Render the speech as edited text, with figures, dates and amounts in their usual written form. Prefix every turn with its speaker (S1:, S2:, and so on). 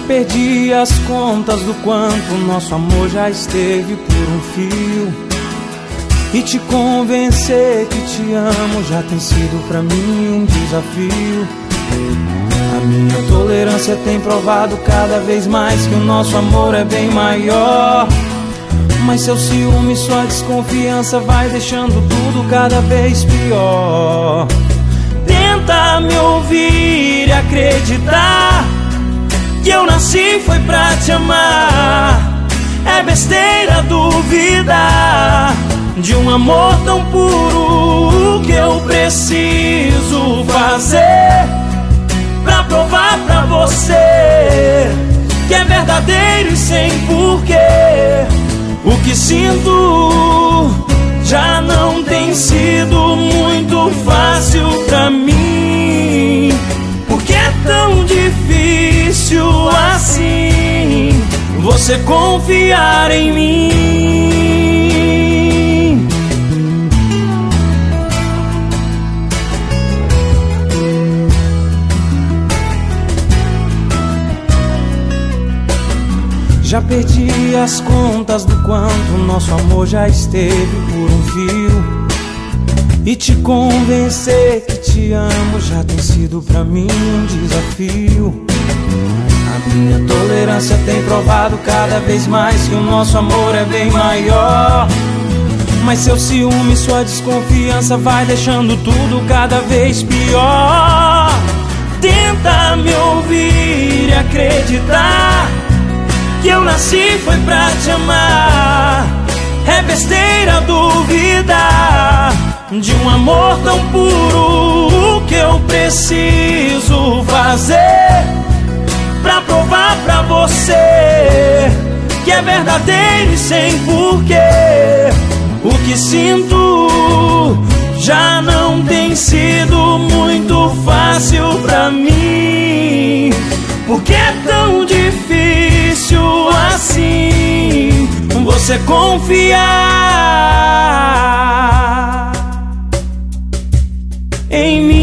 S1: Já perdi as contas do quanto nosso amor já esteve por um fio. E te convencer que te amo já tem sido pra mim um desafio. A minha tolerância tem provado cada vez mais que o nosso amor é bem maior. Mas seu ciúme e sua desconfiança vai deixando tudo cada vez pior. Tenta me ouvir e acreditar que eu nasci foi pra te amar. É besteira duvidar de um amor tão puro. O que eu preciso fazer pra provar pra você que é verdadeiro e sem porquê? O que sinto já não tem sido muito fácil pra mim. Porque é tão difícil assim você confiar em mim. Já perdi as contas do quanto nosso amor já esteve por um fio. E te convencer que te amo já tem sido pra mim um desafio. A minha tolerância tem provado cada vez mais que o nosso amor é bem maior. Mas seu ciúme e sua desconfiança vai deixando tudo cada vez pior. Tenta me ouvir e acreditar que eu nasci foi pra te amar. É besteira duvidar de um amor tão puro. O que eu preciso fazer pra provar pra você que é verdadeiro e sem porquê? O que sinto já não tem sido muito fácil pra mim. Porque é tão difícil assim você confiar em mim.